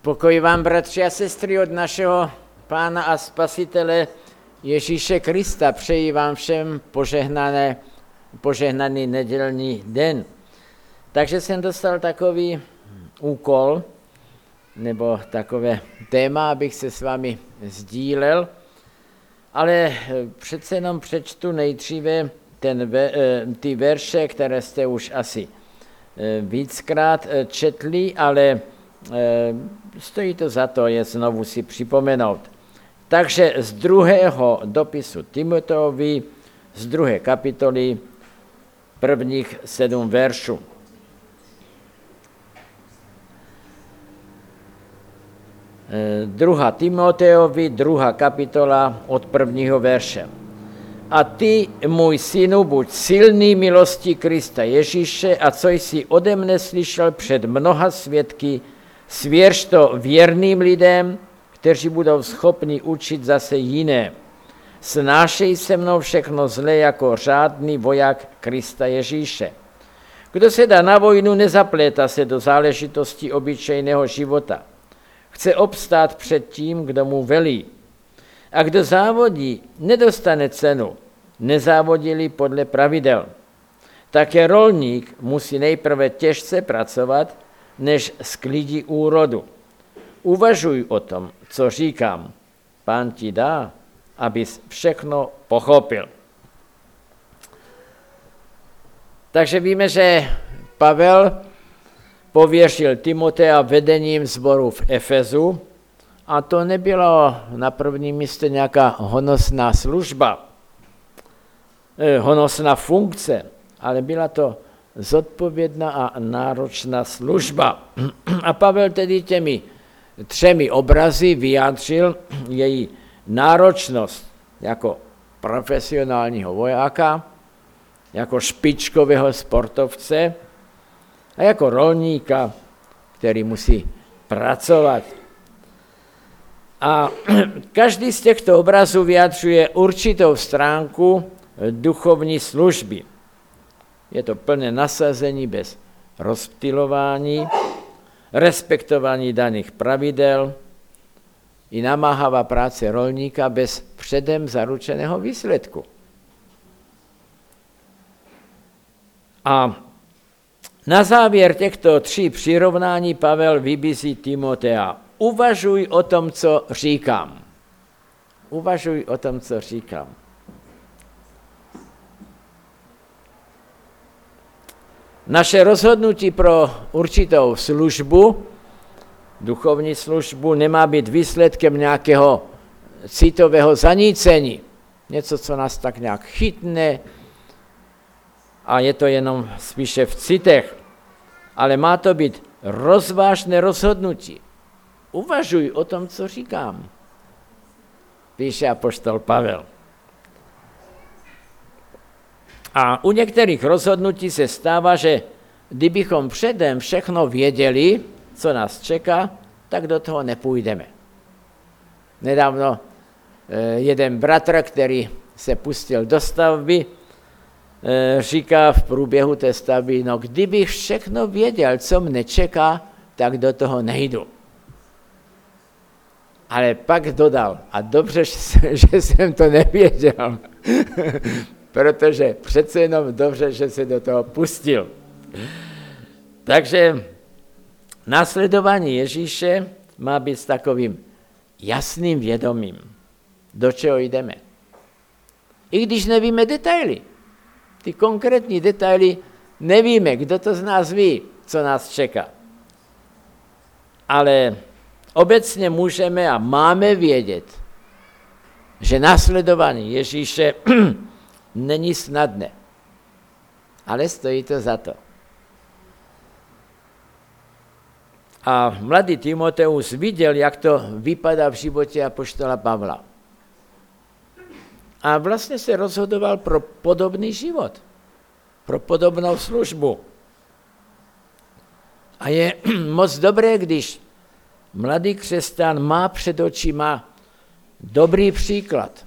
Pokoj vám, bratři a sestry, od našeho Pána a Spasitele Ježíše Krista. Přeji vám všem požehnaný nedělní den. Takže jsem dostal takový úkol, nebo takové téma, abych se s vámi sdílel, ale přece jenom přečtu nejdříve ty verše, které jste už asi víckrát četli, ale stojí to za to je znovu si připomenout. Takže z druhého dopisu Timoteovi, z 2. kapitoly, prvních 7 veršů. Druhá Timoteovi, 2. kapitola od 1. verše. A ty, můj synu, buď silný milostí Krista Ježíše a co jsi ode mne slyšel před mnoha svědky, svěř to věrným lidem, kteří budou schopni učit zase jiné. Snášej se mnou všechno zlé jako řádný voják Krista Ježíše. Kdo se dá na vojnu, nezaplétá se do záležitostí obyčejného života. Chce obstát před tím, kdo mu velí. A kdo závodí, nedostane cenu. Nezávodili podle pravidel. Také rolník musí nejprve těžce pracovat, než sklidí úrodu. Uvažuj o tom, co říkám. Pán ti dá, abys všechno pochopil. Takže víme, že Pavel pověřil Timotea vedením sboru v Efezu a to nebylo na prvním místě nějaká honosná služba, honosná funkce, ale byla to zodpovědná a náročná služba. A Pavel tedy těmi 3 obrazy vyjádřil její náročnost jako profesionálního vojáka, jako špičkového sportovce a jako rolníka, který musí pracovat. A každý z těchto obrazů vyjadřuje určitou stránku duchovní služby. Je to plné nasazení bez rozptylování, respektování daných pravidel i namáhavá práce rolníka bez předem zaručeného výsledku. A na závěr těchto 3 přirovnání Pavel vybízí Timotea. Uvažuj o tom, co říkám. Uvažuj o tom, co říkám. Naše rozhodnutí pro určitou službu, duchovní službu, nemá být výsledkem nějakého citového zanícení. Něco, co nás tak nějak chytne a je to jenom spíše v citech. Ale má to být rozvážné rozhodnutí. Uvažuj o tom, co říkám, píše apoštol Pavel. A u některých rozhodnutí se stává, že kdybychom předem všechno věděli, co nás čeká, tak do toho nepůjdeme. Nedávno jeden bratr, který se pustil do stavby, říká v průběhu té stavby, no kdybych všechno věděl, co mne čeká, tak do toho nejdu. Ale pak dodal, a dobře, že jsem to nevěděl, protože přece jenom dobře, že se do toho pustil. Takže následování Ježíše má být s takovým jasným vědomím, do čeho jdeme. I když nevíme detaily, ty konkrétní detaily nevíme, kdo to z nás ví, co nás čeká. Ale obecně můžeme a máme vědět, že následování Ježíše není snadné, ale stojí to za to. A mladý Timoteus viděl, jak to vypadá v životě apoštola Pavla. A vlastně se rozhodoval pro podobný život, pro podobnou službu. A je moc dobré, když mladý křesťan má před očima dobrý příklad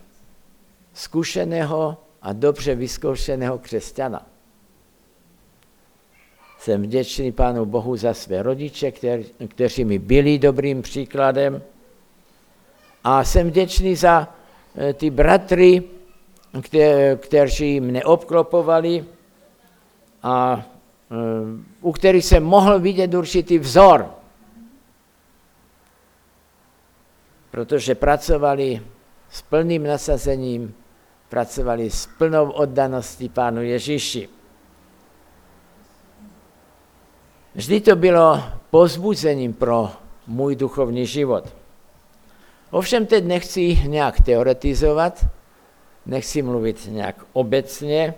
zkušeného a dobře vyzkoušeného křesťana. Jsem vděčný Pánu Bohu za své rodiče, kteří mi byli dobrým příkladem. A jsem vděčný za ty bratry, kteří mne obklopovali a u kterých jsem mohl vidět určitý vzor. Protože pracovali s plným nasazením, pracovali s plnou oddaností Pánu Ježíši. Vždy to bylo povzbuzením pro můj duchovní život. Ovšem teď nechci nějak teoretizovat, nechci mluvit nějak obecně,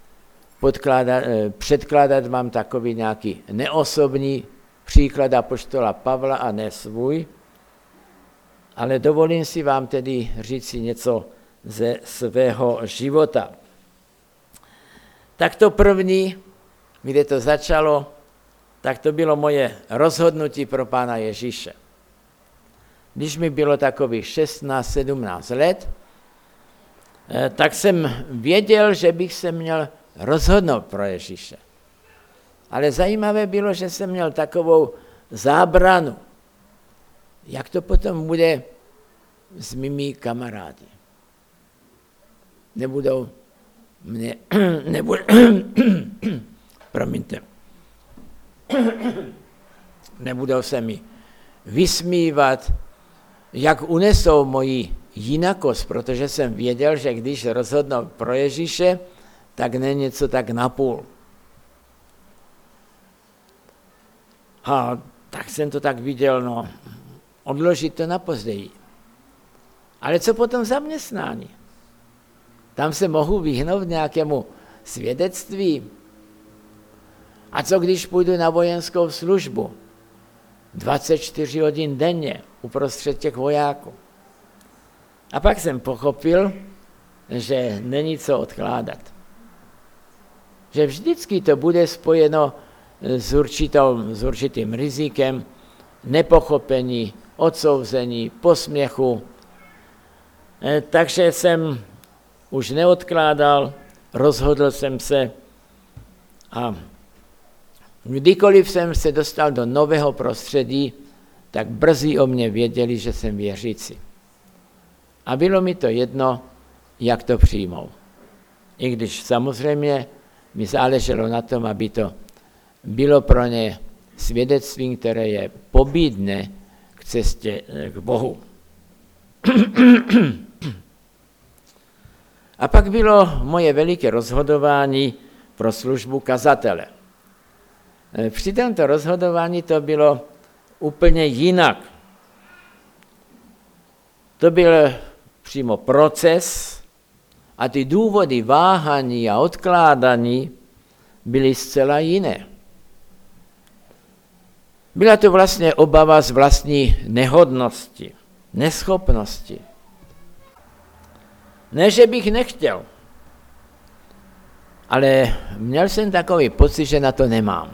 předkládat vám takový nějaký neosobní příklad apoštola Pavla a ne svůj, ale dovolím si vám tedy říci něco ze svého života. Tak to první, kde to začalo, tak to bylo moje rozhodnutí pro Pána Ježíše. Když mi bylo takových 16-17 let, tak jsem věděl, že bych se měl rozhodnout pro Ježíše. Ale zajímavé bylo, že jsem měl takovou zábranu. Jak to potom bude s mými kamarády? Nebudou mě, promiňte, nebudou se mi vysmívat, jak unesou moji jinakost, protože jsem věděl, že když rozhodnou pro Ježíše, tak ne něco tak napůl. A tak jsem to tak viděl, odložit to na později. Ale co potom zaměstnání? Tam se mohu vyhnout nějakému svědectví. A co když půjdu na vojenskou službu? 24 hodin denně uprostřed těch vojáků. A pak jsem pochopil, že není co odkládat. Že vždycky to bude spojeno s určitým rizikem, nepochopení, odsouzení, posměchu. Takže jsem už neodkládal, rozhodl jsem se a kdykoliv jsem se dostal do nového prostředí, tak brzy o mě věděli, že jsem věřící. A bylo mi to jedno, jak to přijmou. I když samozřejmě mi záleželo na tom, aby to bylo pro ně svědectvím, které je pobídne k cestě k Bohu. A pak bylo moje veliké rozhodování pro službu kazatele. Při tomto rozhodování to bylo úplně jinak. To byl přímo proces a ty důvody váhání a odkládání byly zcela jiné. Byla to vlastně obava z vlastní nehodnosti, neschopnosti. Ne, že bych nechtěl, ale měl jsem takový pocit, že na to nemám.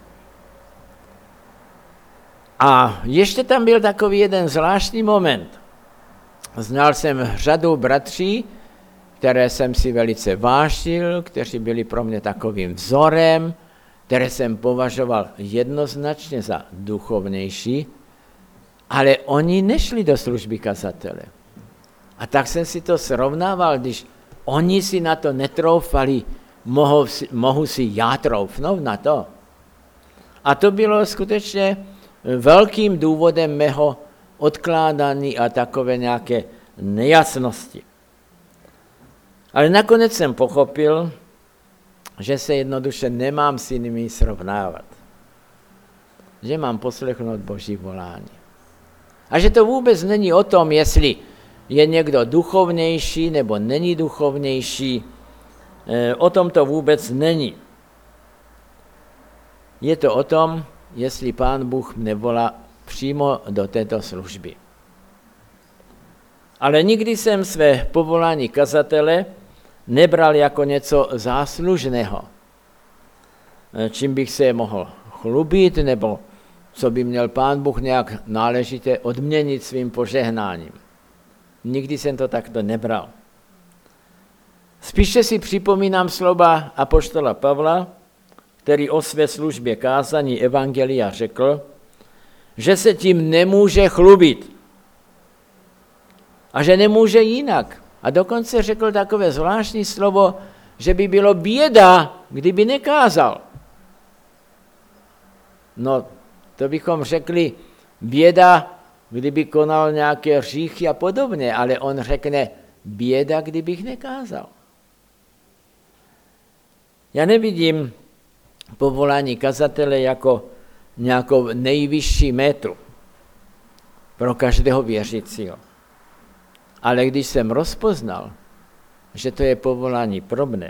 A ještě tam byl takový jeden zvláštní moment. Znal jsem řadu bratří, které jsem si velice vážil, kteří byli pro mě takovým vzorem, které jsem považoval jednoznačně za duchovnější, ale oni nešli do služby kazatele. A tak jsem si to srovnával, když oni si na to netroufali, mohu si já troufnout na to. A to bylo skutečně velkým důvodem mého odkládání a takové nějaké nejasnosti. Ale nakonec jsem pochopil, že se jednoduše nemám s jinými srovnávat. Že mám poslechnout Boží volání. A že to vůbec není o tom, jestli je někdo duchovnější nebo není duchovnější. O tom to vůbec není. Je to o tom, jestli Pán Bůh mne volá přímo do této služby. Ale nikdy jsem své povolání kazatele nebral jako něco záslužného, čím bych se mohl chlubit, nebo co by měl Pán Bůh nějak náležitě odměnit svým požehnáním. Nikdy jsem to takto nebral. Spíše si připomínám slova apoštola Pavla, který o své službě kázání evangelia řekl, že se tím nemůže chlubit a že nemůže jinak. A dokonce řekl takové zvláštní slovo, že by bylo běda, kdyby nekázal. No, to bychom řekli běda, kdyby konal nějaké hříchy a podobně, ale on řekne běda, kdybych nekázal. Já nevidím povolání kazatele jako nějakou nejvyšší metu pro každého věřícího. Ale když jsem rozpoznal, že to je povolání pro mne,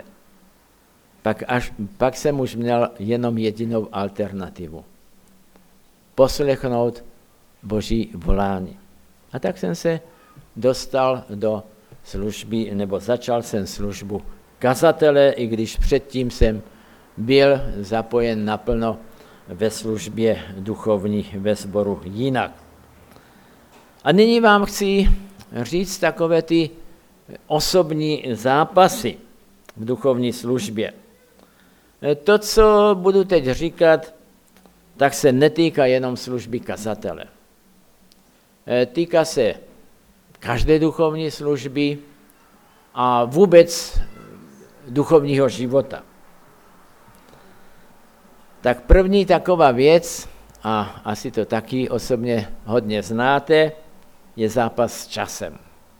pak jsem už měl jenom jedinou alternativu. Poslechnout Boží volání. A tak jsem se dostal do služby, nebo začal jsem službu kazatele, i když předtím jsem byl zapojen naplno ve službě duchovní ve sboru jinak. A nyní vám chci říct takové ty osobní zápasy v duchovní službě. To, co budu teď říkat, tak se netýká jenom služby kazatele. Týká se každé duchovní služby a vůbec duchovního života. Tak první taková věc, a asi to taky osobně hodně znáte, je zápas s časem.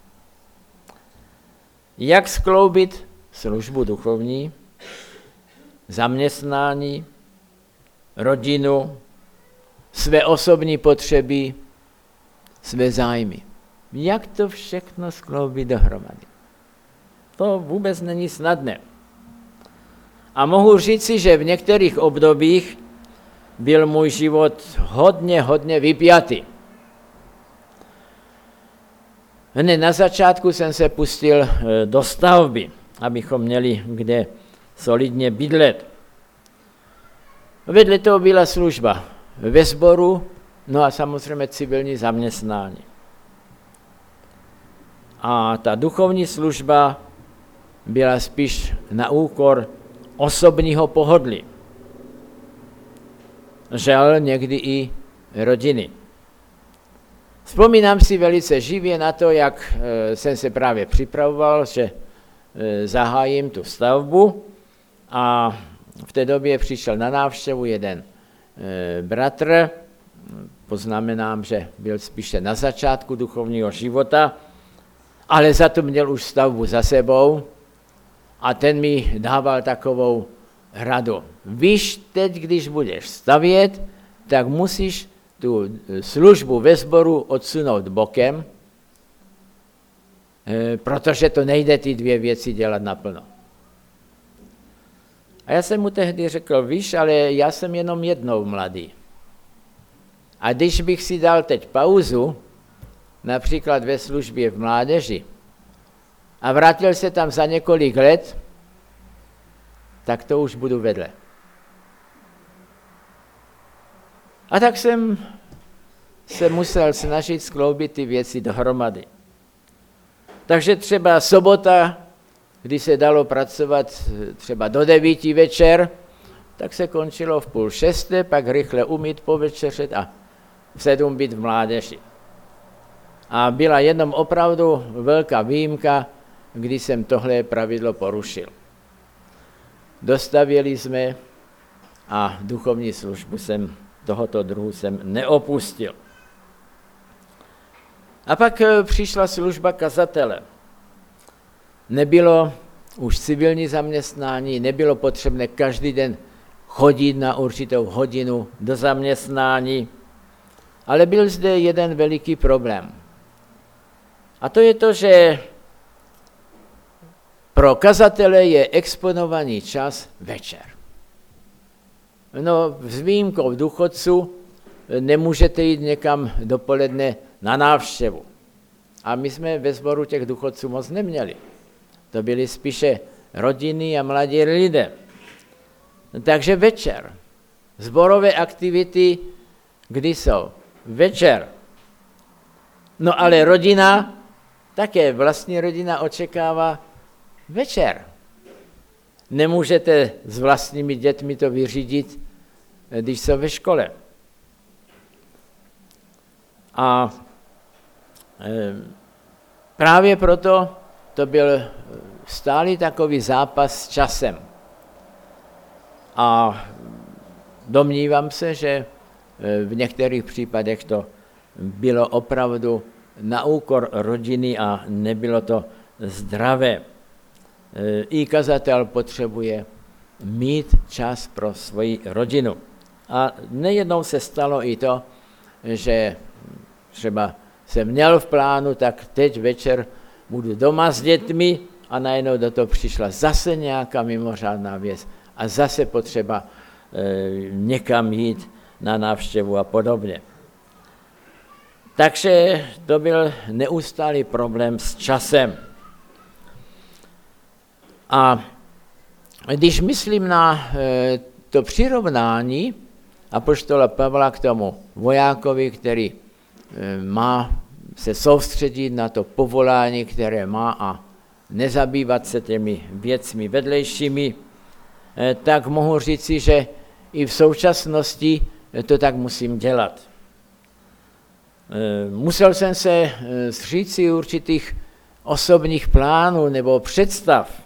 Jak skloubit službu duchovní, zaměstnání, rodinu, své osobní potřeby, své zájmy. Jak to všechno skloubit dohromady? To vůbec není snadné. A mohu říci, že v některých obdobích byl můj život hodně vypjatý. Hned na začátku jsem se pustil do stavby, abychom měli kde solidně bydlet. Vedle toho byla služba ve sboru, no a samozřejmě civilní zaměstnání. A ta duchovní služba byla spíš na úkor osobního pohodlí. Žel někdy i rodiny. Vzpomínám si velice živě na to, jak jsem se právě připravoval, že zahájím tu stavbu a v té době přišel na návštěvu jeden bratr, poznamenám, že byl spíše na začátku duchovního života, ale za to měl už stavbu za sebou a ten mi dával takovou radu. Víš, teď, když budeš stavět, tak musíš tu službu ve sboru odsunout bokem, protože to nejde ty dvě věci dělat naplno. A já jsem mu tehdy řekl, víš, ale já jsem jenom jednou mladý. A když bych si dal teď pauzu, například ve službě v mládeži, a vrátil se tam za několik let, tak to už budu vedle. A tak jsem se musel snažit skloubit ty věci dohromady. Takže třeba sobota, kdy se dalo pracovat třeba do 9 večer, tak se končilo v 5:30, pak rychle umýt, povečeřet a v 7 být v mládeži. A byla jenom opravdu velká výjimka, kdy jsem tohle pravidlo porušil. Dostavěli jsme a duchovní službu tohoto druhu jsem neopustil. A pak přišla služba kazatele. Nebylo už civilní zaměstnání, nebylo potřebné každý den chodit na určitou hodinu do zaměstnání, ale byl zde jeden veliký problém. A to je to, že pro kazatele je exponovaný čas večer. No, s výjimkou důchodců nemůžete jít někam dopoledne na návštěvu. A my jsme ve sboru těch důchodců moc neměli. To byly spíše rodiny a mladí lidé. Takže večer. Sborové aktivity, kdy jsou? Večer. No ale rodina, také vlastní rodina očekává večer. nemůžete s vlastními dětmi to vyřídit, když jsou ve škole. A právě proto to byl stálý takový zápas s časem. A domnívám se, že v některých případech to bylo opravdu na úkor rodiny a nebylo to zdravé. I kazatel potřebuje mít čas pro svoji rodinu. A nejednou se stalo i to, že třeba jsem měl v plánu, tak teď večer budu doma s dětmi a najednou do toho přišla zase nějaká mimořádná věc a zase potřeba někam jít na návštěvu a podobně. Takže to byl neustálý problém s časem. A když myslím na to přirovnání apoštola Pavla k tomu vojákovi, který má se soustředit na to povolání, které má a nezabývat se těmi věcmi vedlejšími, tak mohu říci, že i v současnosti to tak musím dělat. Musel jsem se zříci určitých osobních plánů nebo představ.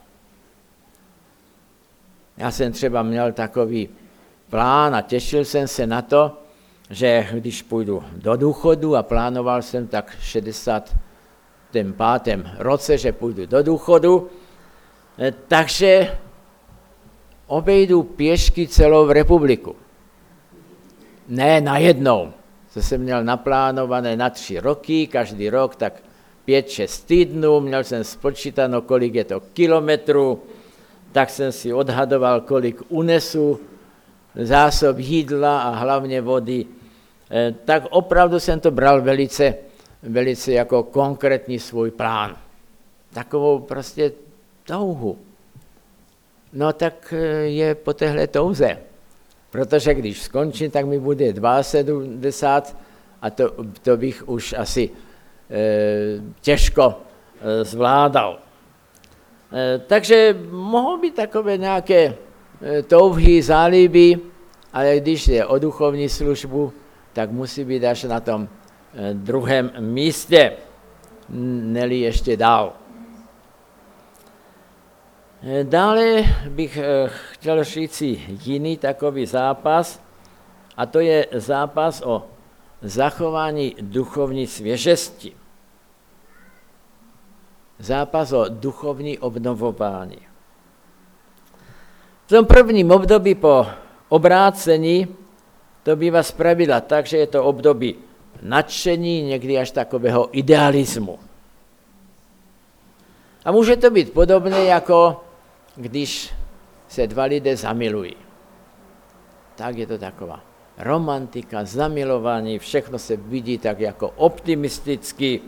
Já jsem třeba měl takový plán a těšil jsem se na to, že když půjdu do důchodu a plánoval jsem tak v 65. roce, že půjdu do důchodu, takže obejdu pěšky celou republiku. Ne najednou. To jsem měl naplánované na 3 roky, každý rok tak 5-6 týdnů, měl jsem spočítáno, kolik je to kilometrů, tak jsem si odhadoval, kolik unesu zásob jídla a hlavně vody. Tak opravdu jsem to bral velice jako konkrétní svůj plán. Takovou prostě touhu. No tak je po téhle touze. Protože když skončím, tak mi bude 72 a to bych už asi těžko zvládal. Takže mohou být takové nějaké touhy, záliby, ale když je o duchovní službu, tak musí být až na tom druhém místě, ne-li ještě dál. Dále bych chtěl říci jiný takový zápas, a to je zápas o zachování duchovní svěžesti. Zápas o duchovní obnovování. V tom prvním období po obrácení to bývá zpravidla tak, že je to období nadšení, někdy až takového idealismu. A může to být podobné, jako když se 2 lidé zamilují. Tak je to taková romantika, zamilování, všechno se vidí tak jako optimisticky.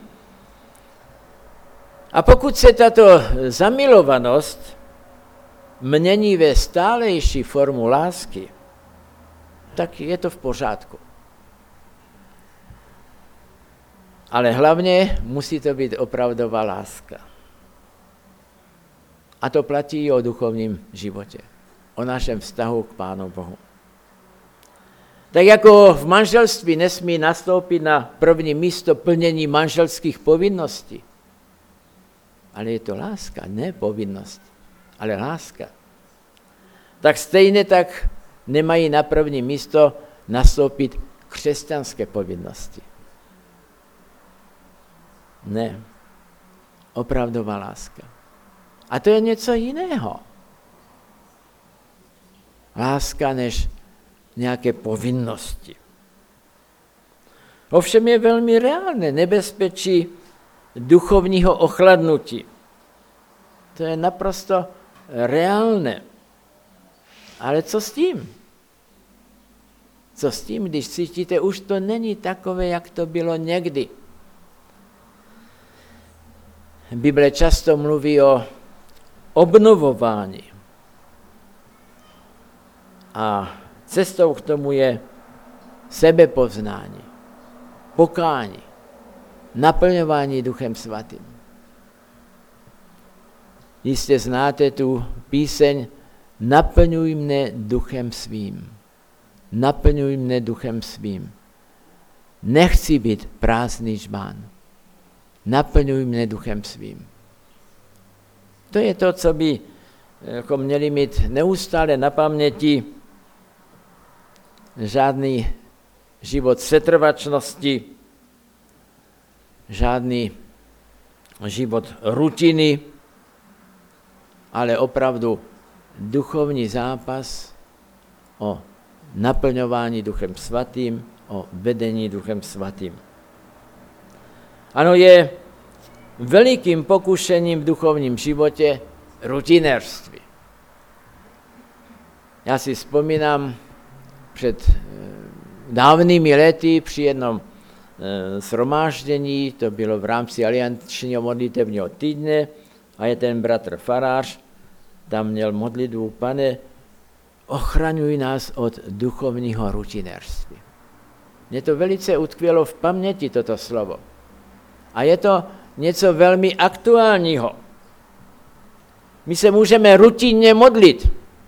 A pokud se tato zamilovanost mění ve stálejší formu lásky, tak je to v pořádku. Ale hlavně musí to být opravdová láska. A to platí i o duchovním životě, o našem vztahu k Pánu Bohu. Tak jako v manželství nesmí nastoupit na první místo plnění manželských povinností, ale je to láska, ne povinnost, ale láska. Tak stejně tak nemají na první místo nastoupit křesťanské povinnosti. Ne, opravdová láska. A to je něco jiného. Láska než nějaké povinnosti. Ovšem je velmi reálné nebezpečí duchovního ochladnutí. To je naprosto reálné. Ale co s tím? Co s tím, když cítíte, už to není takové, jak to bylo někdy? Bible často mluví o obnovování. A cestou k tomu je sebepoznání, pokání, naplňování Duchem Svatým. Jistě znáte tu píseň naplňuj mne duchem svým. Naplňuj mne duchem svým. Nechci být prázdný žbán. Naplňuj mne duchem svým. To je to, co by jako měli mít neustále na paměti. Žádný život setrvačnosti, žádný život rutiny, ale opravdu duchovní zápas o naplňování Duchem Svatým, o vedení Duchem Svatým. Ano, je velikým pokušením v duchovním životě rutinérství. Já si vzpomínám před dávnými lety při jednom shromáždění, to bylo v rámci aliančního modlitevního týdne a je ten bratr farář, tam měl modlitbu: Pane, ochraňuj nás od duchovního rutinérství. Mně to velice utkvělo v paměti, toto slovo. A je to něco velmi aktuálního. My se můžeme rutinně modlit,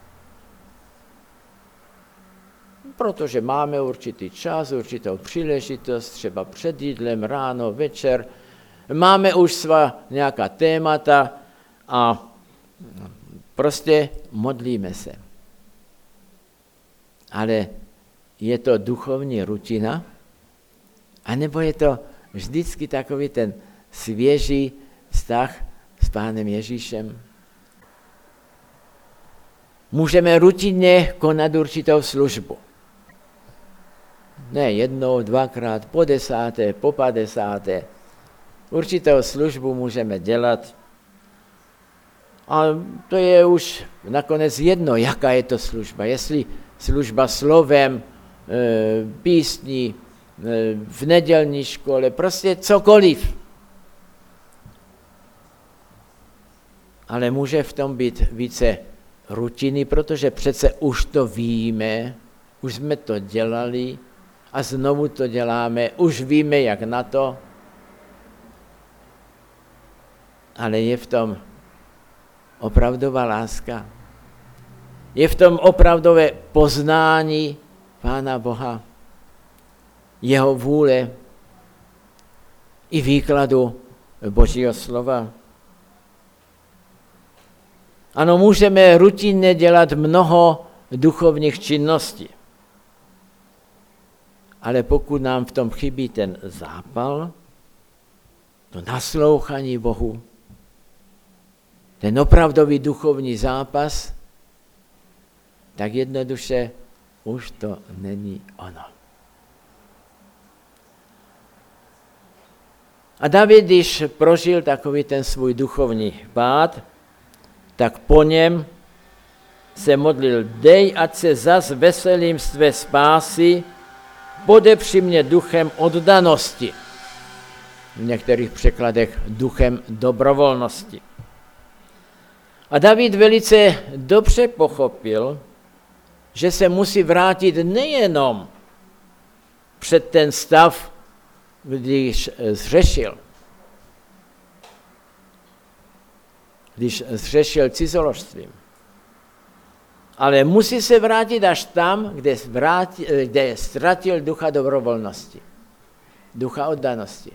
protože máme určitý čas, určitou příležitost, třeba před jídlem, ráno, večer. Máme už svá nějaká témata a prostě modlíme se. Ale je to duchovní rutina, anebo je to vždycky takový ten svěží vztah s Pánem Ježíšem? Můžeme rutinně konat určitou službu. Ne jednou, dvakrát, po 10., po 50. Určitou službu můžeme dělat. A to je už nakonec jedno, jaká je to služba. Jestli služba slovem, písní, v nedělní škole, prostě cokoliv. Ale může v tom být více rutiny, protože přece už to víme, už jsme to dělali a znovu to děláme, už víme, jak na to. Ale je v tom opravdová láska. Je v tom opravdové poznání Pána Boha, jeho vůle i výkladu Božího slova. Ano, můžeme rutinně dělat mnoho duchovních činností. Ale pokud nám v tom chybí ten zápal, to naslouchání Bohu, ten opravdový duchovní zápas, tak jednoduše už to není ono. A David, když prožil takový ten svůj duchovní pád, tak po něm se modlil: dej, ať se zas veselím z tvé spásy, podepři mě duchem oddanosti. V některých překladech duchem dobrovolnosti. A David velice dobře pochopil, že se musí vrátit nejenom před ten stav, když zřešil cizoložstvím, ale musí se vrátit až tam, kde ztratil ducha dobrovolnosti, ducha oddanosti.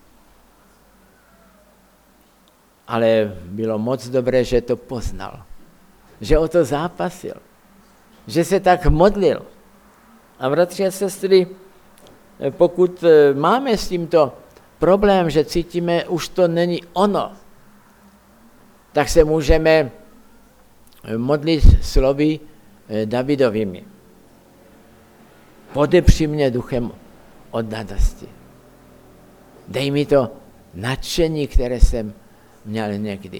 Ale bylo moc dobré, že to poznal, že o to zápasil, že se tak modlil. A bratři a sestry, pokud máme s tímto problém, že cítíme, už to není ono, tak se můžeme modlit slovy Davidovými. Podepři mě duchem oddanosti. Dej mi to nadšení, které jsem měl někdy.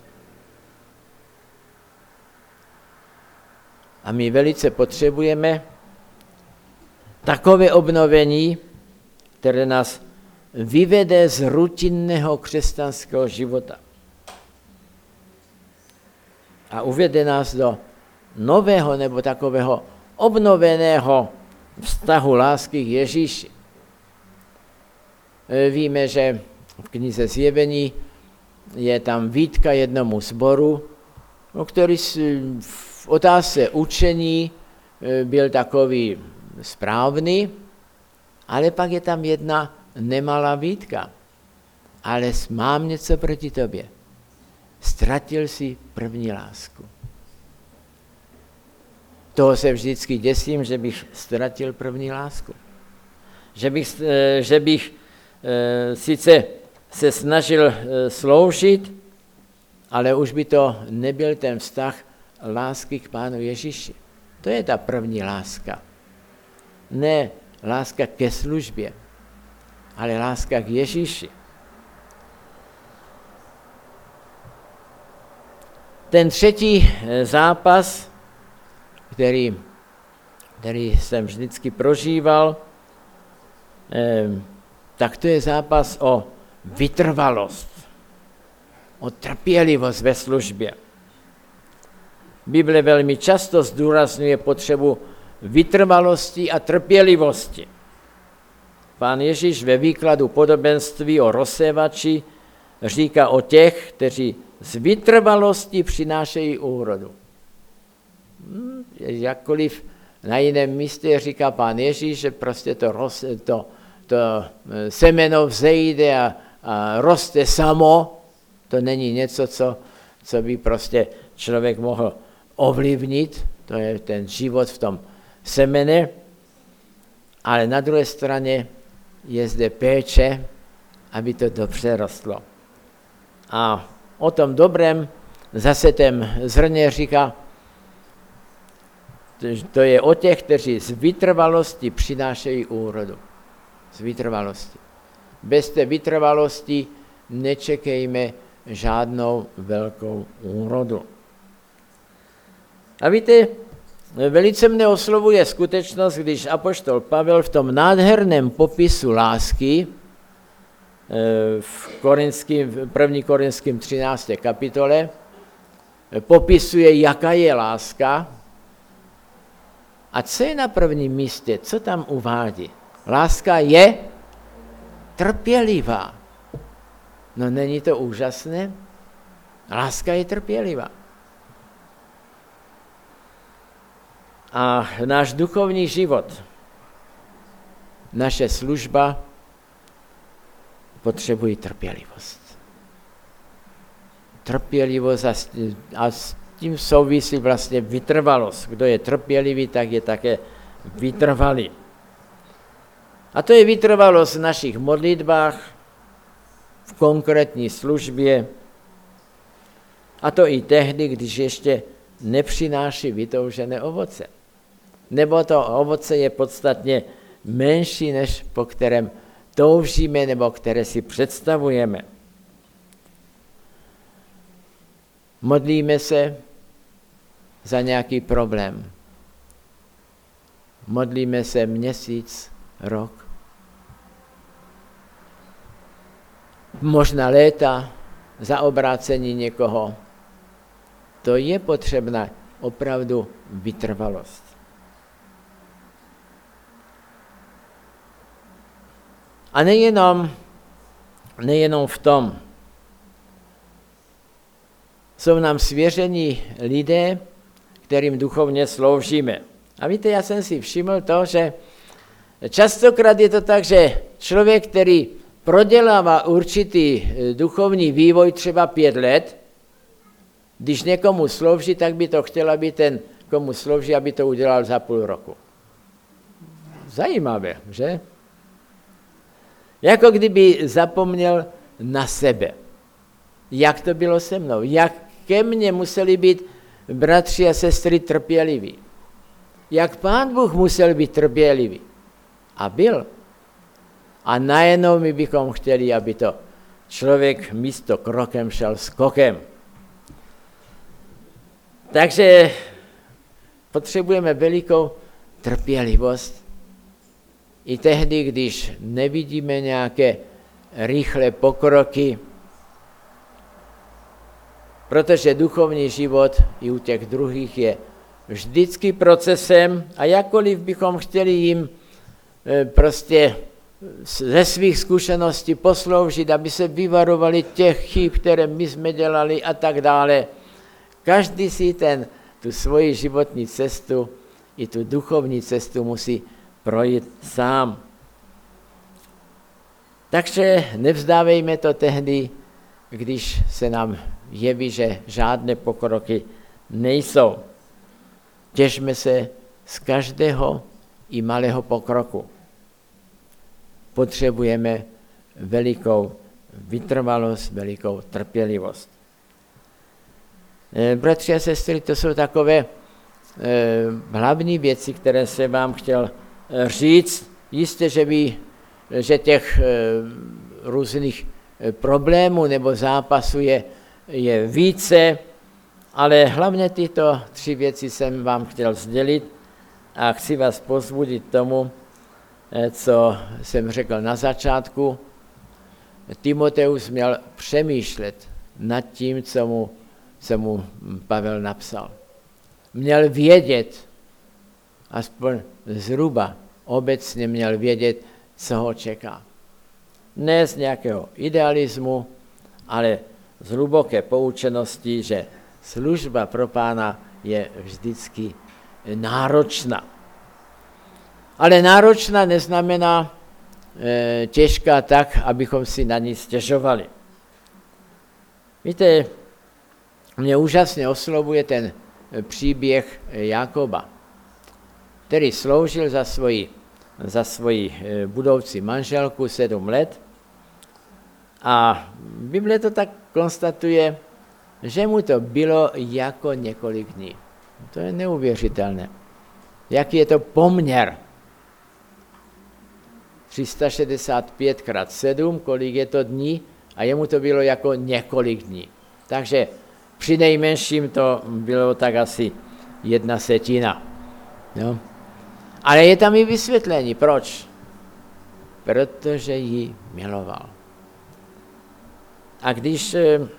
A my velice potřebujeme takové obnovení, které nás vyvede z rutinného křesťanského života a uvede nás do nového nebo takového obnoveného vztahu lásky k Ježíši. Víme, že v knize Zjevení je tam výtka jednomu sboru, který v v otázce učení byl takový správný, ale pak je tam jedna nemalá výtka. Ale mám něco proti tobě. Ztratil si první lásku. Toho se vždycky děsím, že bych ztratil první lásku. Že bych sice se snažil sloužit, ale už by to nebyl ten vztah lásky k Pánu Ježíši. To je ta první láska. Ne láska ke službě, ale láska k Ježíši. Ten třetí zápas, který jsem vždycky prožíval, tak to je zápas o vytrvalost, o trpělivost ve službě. Bible velmi často zdůrazňuje potřebu vytrvalosti a trpělivosti. Pán Ježíš ve výkladu podobenství o rozsévači říká o těch, kteří z vytrvalosti přinášejí úrodu. Jakkoliv na jiném místě říká Pán Ježíš, že prostě to semeno vzejde a roste samo, to není něco, co by prostě člověk mohl ovlivnit, to je ten život v tom semene, ale na druhé straně je zde péče, aby to dobře rostlo. A o tom dobrém zase ten zrně říká, to je o těch, kteří z vytrvalosti přinášejí úrodu. Z vytrvalosti. Bez té vytrvalosti nečekejme žádnou velkou úrodu. A víte, velice mne oslovuje skutečnost, když apoštol Pavel v tom nádherném popisu lásky v 1. Korinským 13. kapitole popisuje, jaká je láska. A co je na prvním místě? Co tam uvádí? Láska je trpělivá. No není to úžasné? Láska je trpělivá. A náš duchovní život, naše služba potřebují trpělivost. Trpělivost a s tím souvisí vlastně vytrvalost. Kdo je trpělivý, tak je také vytrvalý. A to je vytrvalost v našich modlitbách, v konkrétní službě, a to i tehdy, když ještě nepřináší vytoužené ovoce. Nebo to ovoce je podstatně menší, než po kterém toužíme nebo které si představujeme. Modlíme se za nějaký problém. Modlíme se měsíc, rok, možná léta za obrácení někoho. To je potřebná opravdu vytrvalost. A nejenom v tom. Jsou nám svěření lidé, kterým duchovně sloužíme. A víte, já jsem si všiml to, že častokrát je to tak, že člověk, který prodělává určitý duchovní vývoj třeba 5 let, když někomu slouží, tak by to chtěl, aby ten, komu slouží, aby to udělal za půl roku. Zajímavé, že? Jako kdyby zapomněl na sebe. Jak to bylo se mnou? Jak ke mně museli být bratři a sestry trpěliví? Jak Pán Bůh musel být trpělivý? A byl. A najednou my bychom chtěli, aby to člověk místo krokem šel skokem. Takže potřebujeme velikou trpělivost. I tehdy, když nevidíme nějaké rychlé pokroky, protože duchovní život i u těch druhých je vždycky procesem a jakkoliv bychom chtěli jim prostě ze svých zkušeností posloužit, aby se vyvarovali těch chyb, které my jsme dělali a tak dále. Každý si tu svoji životní cestu i tu duchovní cestu musí projít sám. Takže nevzdávejme to tehdy, když se nám jeví, že žádné pokroky nejsou. Těšme se z každého i malého pokroku. Potřebujeme velikou vytrvalost, velikou trpělivost. Bratři a sestry, to jsou takové hlavní věci, které jsem vám chtěl říct. Jistě, že těch různých problémů nebo zápasů je více, ale hlavně tyto 3 věci jsem vám chtěl sdělit a chci vás povzbudit tomu, co jsem řekl na začátku. Timoteus měl přemýšlet nad tím, co mu Pavel napsal. Měl vědět, aspoň zhruba obecně měl vědět, co ho čeká. Ne z nějakého idealismu, ale z hluboké poučenosti, že služba pro Pána je vždycky náročná. Ale náročná neznamená těžká tak, abychom si na ní stěžovali. Víte, mě úžasně oslovuje ten příběh Jákoba, který sloužil za svoji budoucí manželku 7 let a Bible to tak konstatuje, že mu to bylo jako několik dní. To je neuvěřitelné. Jaký je to poměr? 365 krát 7, kolik je to dní, a jemu to bylo jako několik dní. Takže při nejmenším to bylo tak asi 1/7. Jo? Ale je tam i vysvětlení. Proč? Protože ji miloval. A když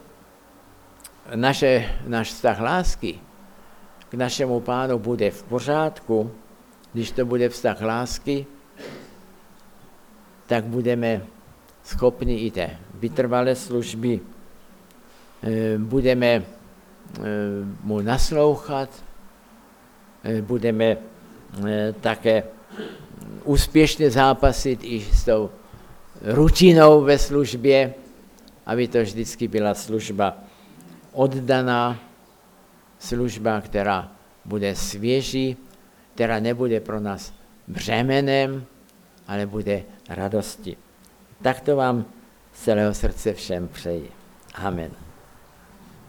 náš vztah lásky k našemu Pánu bude v pořádku, když to bude vztah lásky, tak budeme schopni i té vytrvalé služby, budeme mu naslouchat, budeme také úspěšně zápasit i s tou rutinou ve službě, aby to vždycky byla služba oddaná, služba, která bude svěží, která nebude pro nás břemenem, ale bude radostí. Tak to vám z celého srdce všem přeji. Amen.